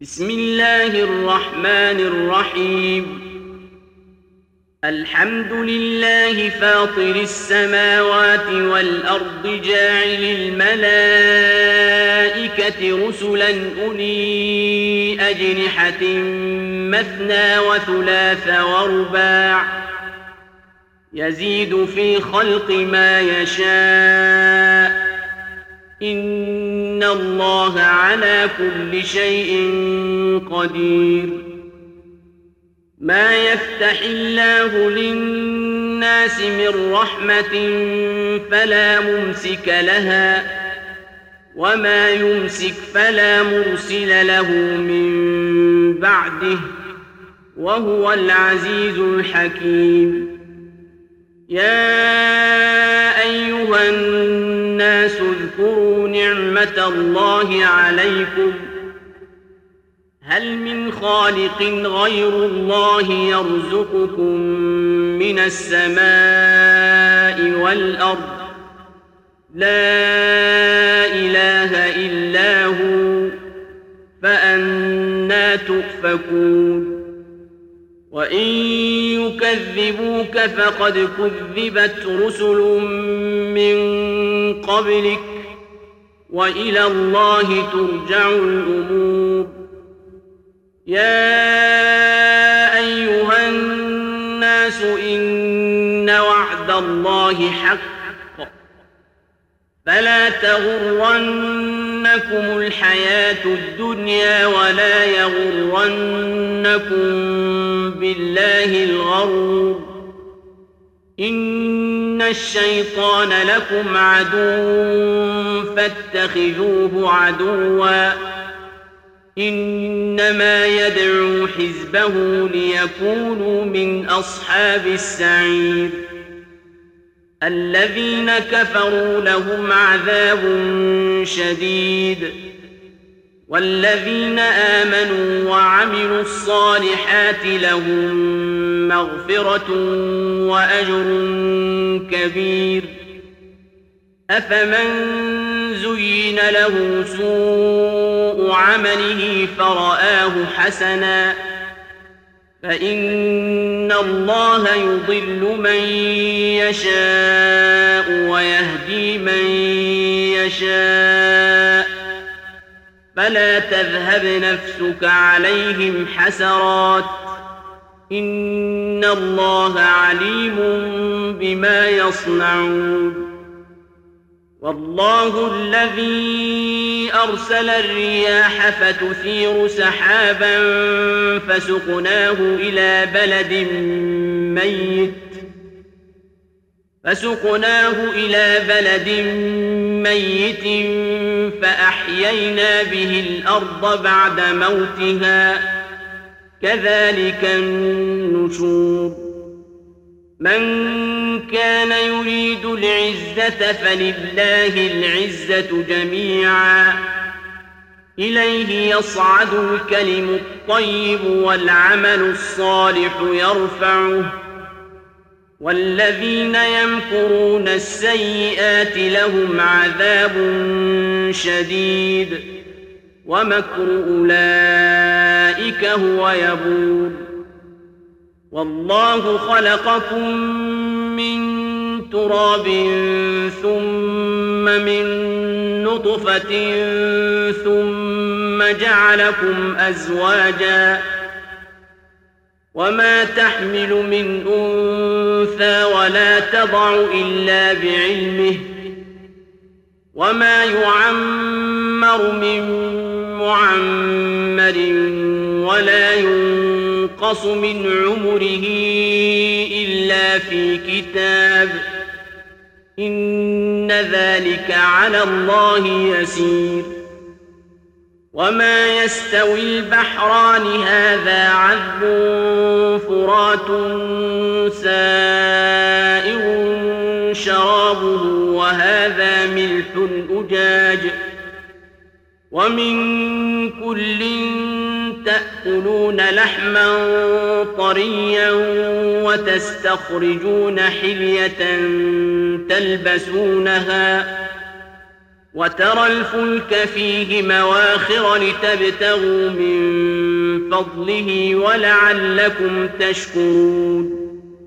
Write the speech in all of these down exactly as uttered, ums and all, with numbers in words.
بسم الله الرحمن الرحيم الحمد لله فاطر السماوات والأرض جاعل الملائكة رسلا أولي أجنحة مثنى وثلاث ورباع يزيد في خلق ما يشاء إن الله على كل شيء قدير ما يفتح الله للناس من رحمة فلا ممسك لها وما يمسك فلا مرسل له من بعده وهو العزيز الحكيم يا أيها الناس اذكروا نعمة الله عليكم هل من خالق غير الله يرزقكم من السماء والأرض لا إله إلا هو فأنى تؤفكون وإن يكذبوك فقد كذبت رسل من قبلك وإلى الله ترجع الأمور يا أيها الناس إن وعد الله حق فلا تغرنكم الحياة الدنيا ولا يغرنكم بالله الغرور إن الشيطان لكم عدو فاتخذوه عدوا إنما يدعو حزبه ليكونوا من أصحاب السعير الذين كفروا لهم عذاب شديد والذين آمنوا وعملوا الصالحات لهم مغفرة وأجر كبير أفمن زين له سوء عمله فرآه حسنا فإن الله يضل من يشاء ويهدي من يشاء فلا تذهب نفسك عليهم حسرات إن الله عليم بما يصنعون والله الذي أرسل الرياح فتثير سحابا فسقناه إلى بلد ميت فسقناه إلى بلد ميت فأحيينا به الأرض بعد موتها كذلك النشور من كان يريد العزة فلله العزة جميعا إليه يصعد الكلم الطيب والعمل الصالح يرفعه والذين يمكرون السيئات لهم عذاب شديد ومكر أولئك هو يبور والله خلقكم من تراب ثم من نطفة ثم جعلكم أزواجا وما تحمل من أنثى ولا تضع إلا بعلمه وما يعمر من معمر ولا ينقص من عمره إلا في كتاب إن ذلك على الله يسير وما يستوي البحران هذا عذب فرات سائغ شرابه وهذا ملح أجاج ومن كل تأكلون لحما طريا وتستخرجون حلية تلبسونها وترى الفلك فيه مواخر لتبتغوا من فضله ولعلكم تشكرون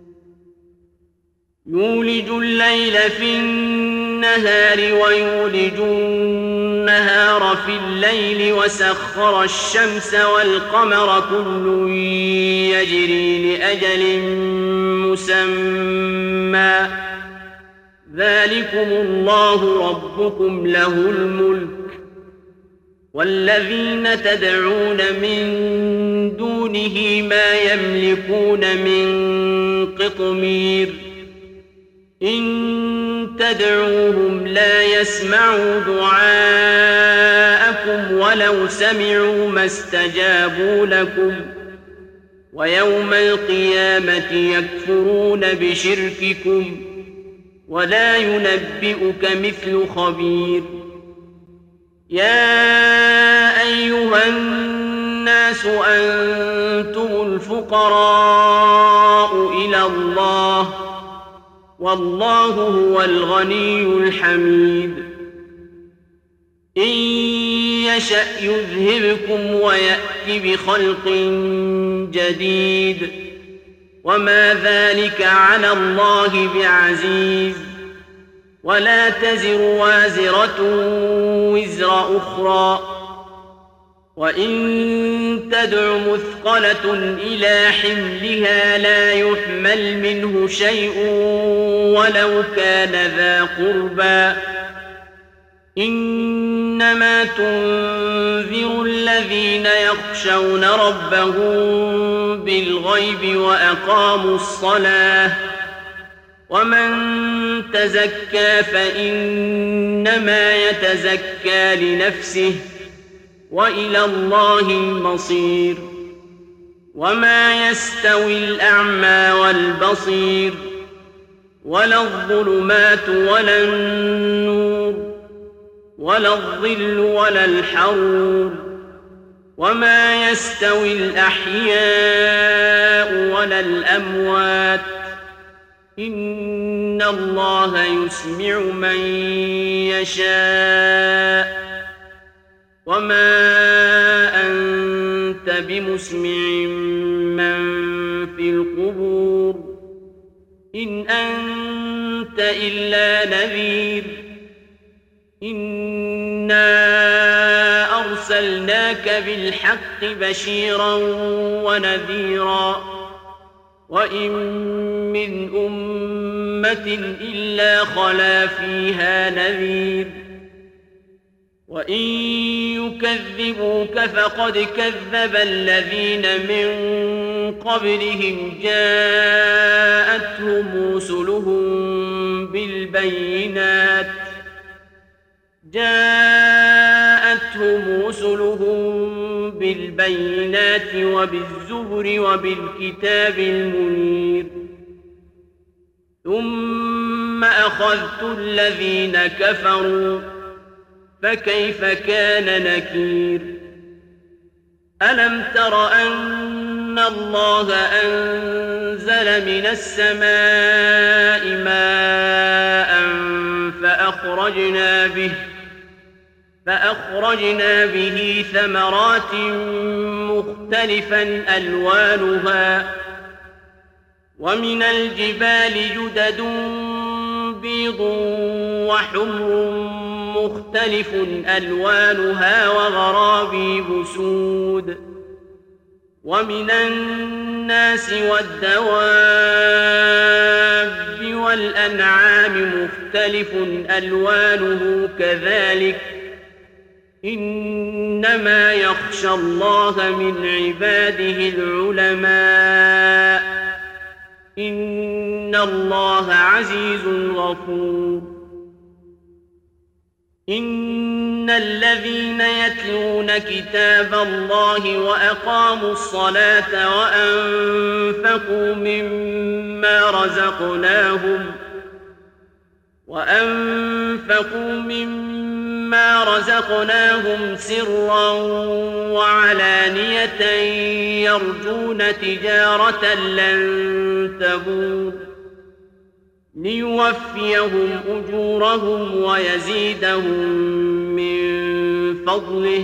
يولج الليل في النهار ويولج النهار في الليل وسخر الشمس والقمر كل يجري لأجل مسمى ذلكم الله ربكم له الملك والذين تدعون من دونه ما يملكون من قطمير إن تدعوهم لا يسمعوا دعاءكم ولو سمعوا ما استجابوا لكم ويوم القيامة يكفرون بشرككم ولا ينبئك مثل خبير يا أيها الناس أنتم الفقراء إلى الله والله هو الغني الحميد إن يشأ يذهبكم ويأت بخلق جديد وما ذلك على الله بعزيز ولا تزر وازرة وزر أخرى وإن تدع مثقلة إلى حملها لا يحمل منه شيء ولو كان ذا قربى إنما تنذر الذين يخشون ربهم بالغيب وأقاموا الصلاة ومن تزكى فإنما يتزكى لنفسه وإلى الله المصير وما يستوي الأعمى والبصير ولا الظلمات ولا النور ولا الظل ولا الحرور وما يستوي الأحياء ولا الأموات إن الله يسمع من يشاء وما أنت بمسمع من في القبور إن أنت إلا نذير إنا أرسلناك بالحق بشيرا ونذيرا وإن من أمة إلا خلا فيها نذير وإن يكذبوك فقد كذب الذين من قبلهم جاءتهم رسلهم بالبينات جاءتهم رسلهم بالبينات وبالزبر وبالكتاب المنير ثم أخذت الذين كفروا فكيف كان نكير ألم تر أن الله أنزل من السماء ماء فأخرجنا به فأخرجنا به ثمرات مختلفا ألوانها ومن الجبال جدد بيض وحمر مختلف ألوانها وغرابيب سود ومن الناس والدواب والأنعام مختلف ألوانه كذلك إنما يخشى الله من عباده العلماء إن الله عزيز غفور إن الذين يتلون كتاب الله وأقاموا الصلاة وأنفقوا مما رزقناهم وأنفقوا مما رزقناهم سرا وعلانية يرجون تجارة لن تبور ليوفيهم أجورهم ويزيدهم من فضله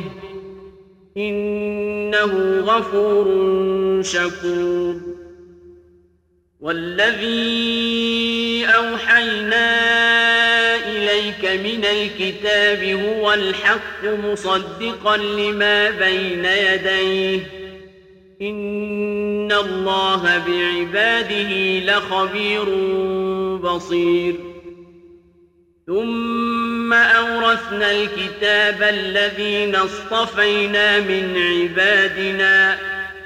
إنه غفور شكور. والذي أوحينا إليك من الكتاب هو الحق مصدقا لما بين يديه إن الله بعباده لخبير بصير. ثم أورثنا الكتاب الذين اصطفينا من عبادنا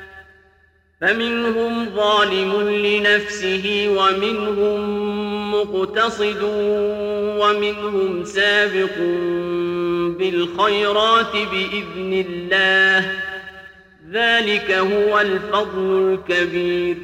فمنهم ظالم لنفسه ومنهم مقتصد ومنهم سابق بالخيرات بإذن الله ذلك هو الفضل الكبير.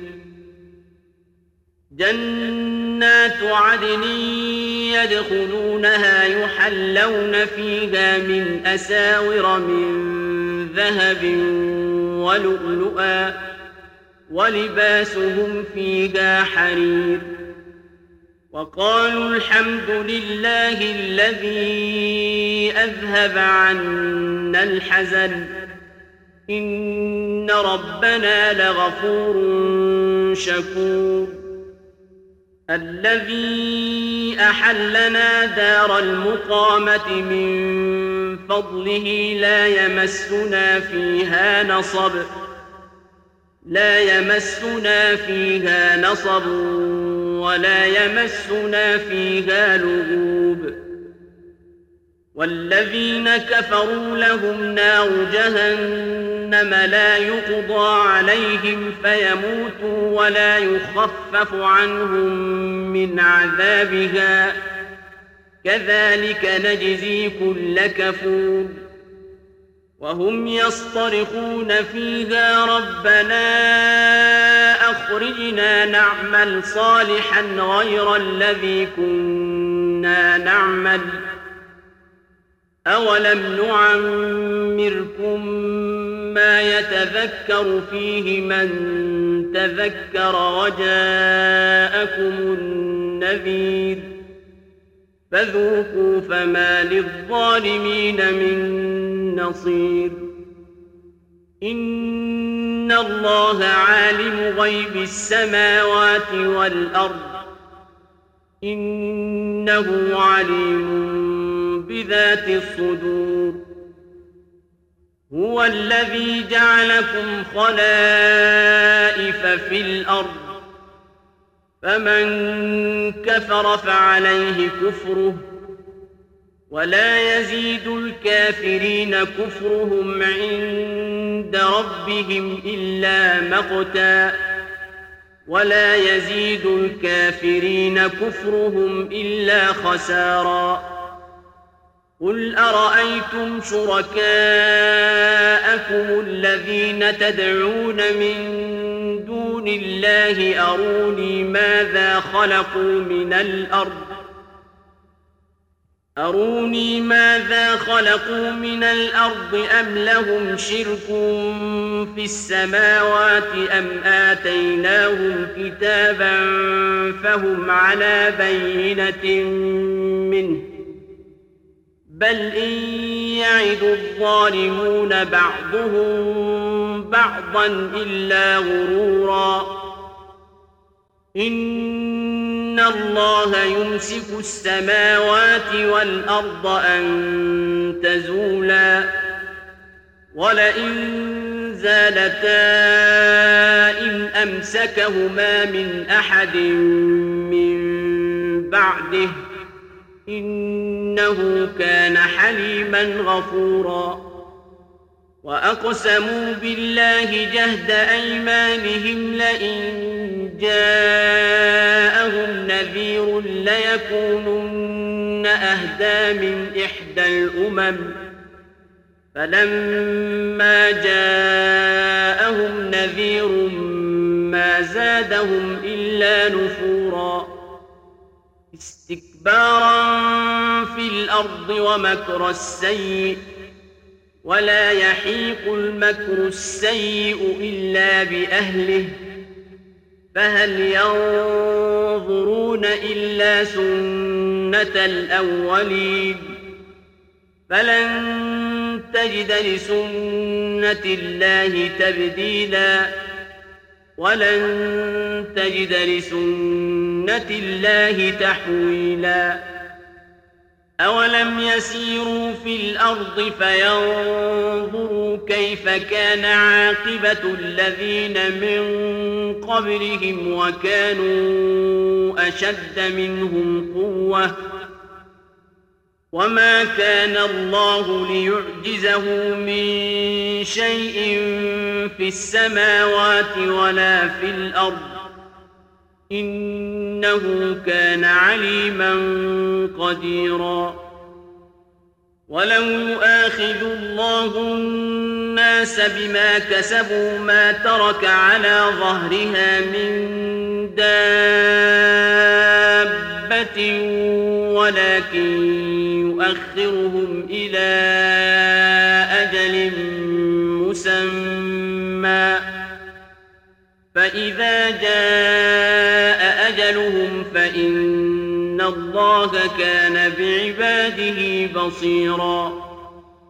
جنات عدن يدخلونها يحلون فيها من أساور من ذهب ولؤلؤا ولباسهم فيها حرير. وقالوا الحمد لله الذي أذهب عنا الحزن إن ربنا لغفور شكور. الذي أحلنا دار المقامة من فضله لا يمسنا فيها نصب لا يمسنا فيها نصب ولا يمسنا فيها لغوب. والذين كفروا لهم نار جهنم لا يقضى عليهم فيموتوا ولا يخفف عنهم من عذابها كذلك نجزي كل كفور. وهم يصطرخون فيها ربنا أخرجنا نعمل صالحا غير الذي كنا نعمل أولم نعمركم ما يتذكر فيه من تذكر وجاءكم النذير فذوقوا فما للظالمين من نصير. إن الله عالم غيب السماوات والأرض إنه عليم بذات الصدور. هو الذي جعلكم خلائف في الأرض فمن كفر فعليه كفره ولا يزيد الكافرين كفرهم عند ربهم إلا مقتا ولا يزيد الكافرين كفرهم إلا خسارا. قل أرأيتم شركاءكم الذين تدعون من دون الله أروني ماذا خلقوا من الأرض أروني ماذا خلقوا من الأرض أم لهم شرك في السماوات أم آتيناهم كتابا فهم على بينة منه بل إن يعد الظالمون بعضهم بعضا إلا غرورا. إن الله يمسك السماوات والأرض أن تزولا ولئن زالتا إن أمسكهما من أحد من بعده إنه كان حليما غفورا. وأقسموا بالله جهد أيمانهم لئن جاءهم نذير ليكونن أهدى من إحدى الأمم فلما جاءهم نذير ما زادهم إلا نفورا استكبارا في الأرض ومكر السيء ولا يحيق المكر السيء إلا بأهله فهل ينظرون إلا سنة الأولين فلن تجد لسنة الله تبديلا ولن تجد لسنة الله تحويلا أولم يسيروا في الأرض فينظروا كيف كان عاقبة الذين من قبلهم وكانوا أشد منهم قوة وما كان الله ليعجزه من شيء في السماوات ولا في الأرض إنه كان عليما قديرا ولو يؤاخذ الله الناس بما كسبوا ما ترك على ظهرها من دابة ولكن يؤخرهم إلى أجل مسمى فإذا جاء أجلهم فإن الله كان بعباده بصيراً